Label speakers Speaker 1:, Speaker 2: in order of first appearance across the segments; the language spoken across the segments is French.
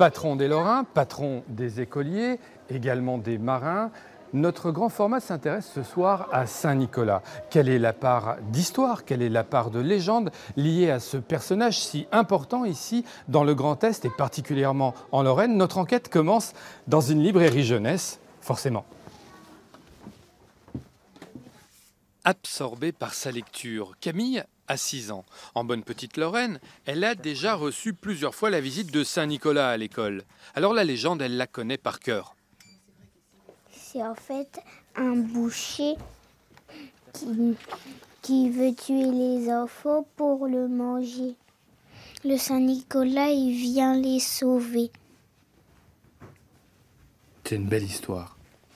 Speaker 1: Patron des Lorrains, patron des écoliers, également des marins, notre grand format s'intéresse ce soir à Saint-Nicolas. Quelle est la part d'histoire, quelle est la part de légende liée à ce personnage si important ici dans le Grand Est et particulièrement en Lorraine? Notre enquête commence dans une librairie jeunesse, forcément. Absorbée par sa lecture, Camille a 6 ans. En bonne petite Lorraine, elle a déjà reçu plusieurs fois la visite de Saint-Nicolas à l'école. Alors la légende, elle la connaît par cœur.
Speaker 2: C'est en fait un boucher qui veut tuer les enfants pour le manger. Le Saint-Nicolas, il vient les sauver.
Speaker 1: C'est une belle histoire.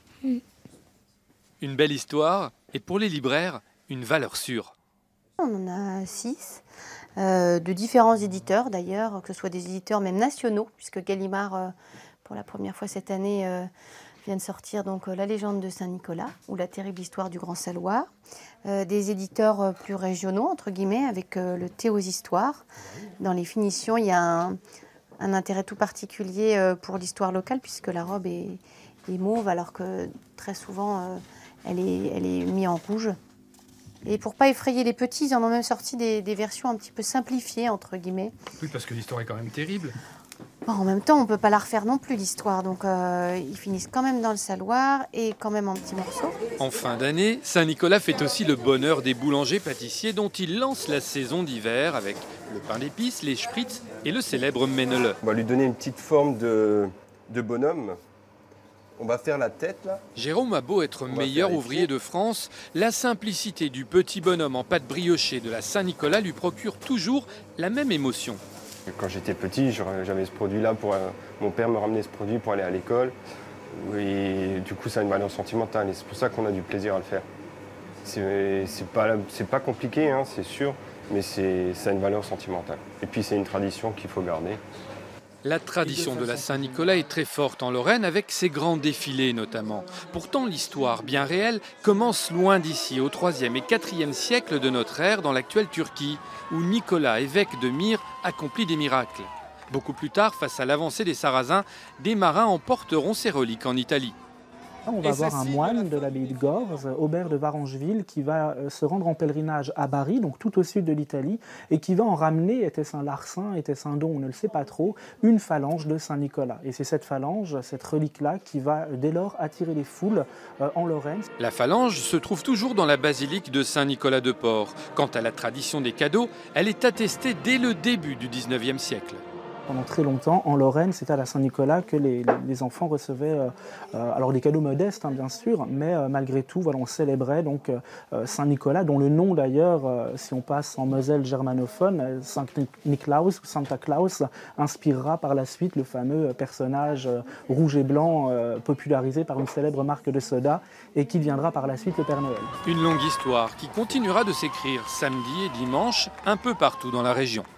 Speaker 1: Une belle histoire et pour les libraires, une valeur sûre.
Speaker 3: On en a 6, de différents éditeurs d'ailleurs, que ce soit des éditeurs même nationaux, puisque Gallimard, pour la première fois cette année, vient de sortir donc La légende de Saint-Nicolas ou La terrible histoire du Grand Saloir. Des éditeurs plus régionaux, entre guillemets, avec le thé aux histoires. Dans les finitions, il y a un intérêt tout particulier pour l'histoire locale, puisque la robe est mauve, alors que très souvent, elle est mise en rouge. Et pour pas effrayer les petits, ils en ont même sorti des versions un petit peu simplifiées, entre guillemets.
Speaker 1: Oui, parce que l'histoire est quand même terrible.
Speaker 3: Bon, en même temps, on ne peut pas la refaire non plus, l'histoire. Donc, ils finissent quand même dans le saloir et quand même en petits morceaux.
Speaker 1: En fin d'année, Saint-Nicolas fait aussi le bonheur des boulangers-pâtissiers dont il lance la saison d'hiver avec le pain d'épices, les spritz et le célèbre Ménele.
Speaker 4: On va lui donner une petite forme de bonhomme. On va faire la tête, là.
Speaker 1: Jérôme a beau être meilleur ouvrier de France, la simplicité du petit bonhomme en pâte briochée de la Saint-Nicolas lui procure toujours la même émotion.
Speaker 4: Quand j'étais petit, j'avais ce produit-là. Mon père me ramenait ce produit pour aller à l'école. Et du coup, ça a une valeur sentimentale. Et c'est pour ça qu'on a du plaisir à le faire. C'est pas compliqué, hein, c'est sûr, mais ça a une valeur sentimentale. Et puis, c'est une tradition qu'il faut garder.
Speaker 1: La tradition de la Saint-Nicolas est très forte en Lorraine avec ses grands défilés notamment. Pourtant, l'histoire bien réelle commence loin d'ici, au 3e et 4e siècle de notre ère dans l'actuelle Turquie, où Nicolas, évêque de Myre, accomplit des miracles. Beaucoup plus tard, face à l'avancée des Sarrasins, des marins emporteront ces reliques en Italie.
Speaker 5: On va voir un moine de l'abbaye de Gorze, Aubert de Varangeville, qui va se rendre en pèlerinage à Bari, donc tout au sud de l'Italie, et qui va en ramener, était-ce un larcin, était-ce un don, on ne le sait pas trop, une phalange de Saint-Nicolas. Et c'est cette phalange, cette relique-là, qui va dès lors attirer les foules en Lorraine.
Speaker 1: La phalange se trouve toujours dans la basilique de Saint-Nicolas de Port. Quant à la tradition des cadeaux, elle est attestée dès le début du 19e siècle.
Speaker 5: Pendant très longtemps, en Lorraine, c'était à la Saint-Nicolas que les enfants recevaient alors des cadeaux modestes, hein, bien sûr, mais malgré tout, voilà, on célébrait donc Saint-Nicolas, dont le nom d'ailleurs, si on passe en Moselle germanophone, Saint-Niklaus ou Santa Claus, inspirera par la suite le fameux personnage rouge et blanc popularisé par une célèbre marque de soda et qui deviendra par la suite le Père Noël.
Speaker 1: Une longue histoire qui continuera de s'écrire samedi et dimanche un peu partout dans la région.